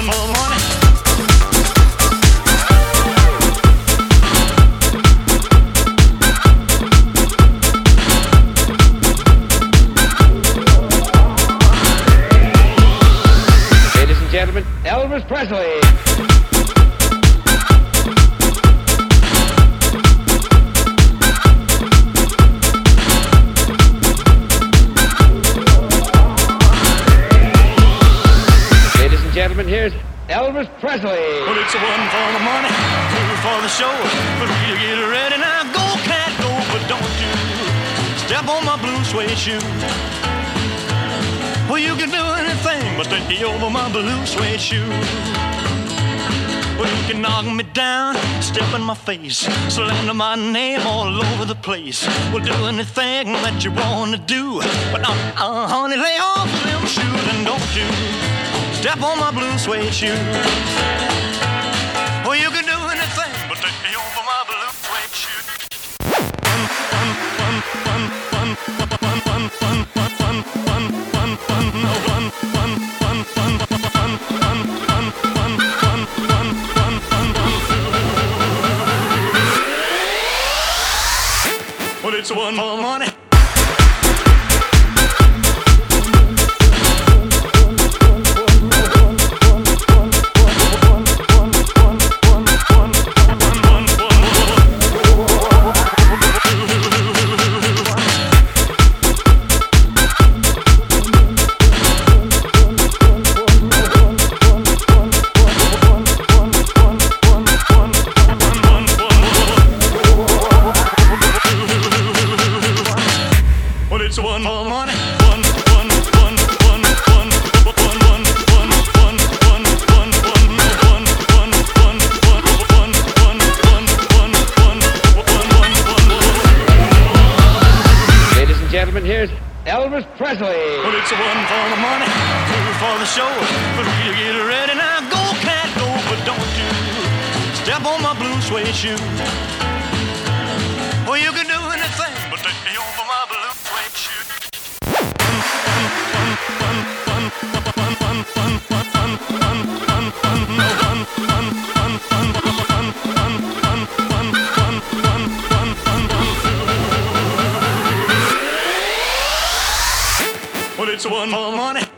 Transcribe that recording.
one for money. Ladies and gentlemen, Elvis Presley. Gentlemen, here's Elvis Presley. Well, it's one for the money, two for the show. But you get ready now, go, cat, go. But don't you step on my blue suede shoe. Well, you can do anything but take over my blue suede shoe. Well, you can knock me down, step in my face, slander my name all over the place. Well, do anything that you want to do. But honey, lay off them shoes and don't you step on my blue suede shoe. Well, you can do anything but take me over my blue suede shoe. Well, it's one for money. It's one for money. Ladies and gentlemen, here's Elvis Presley. Well, it's one for the money, two for the show. But you get ready now, go, cat, go. But don't you step on my blue suede shoe. Well, you can do anything but take me over my blue suede shoe. Well, it's one for money.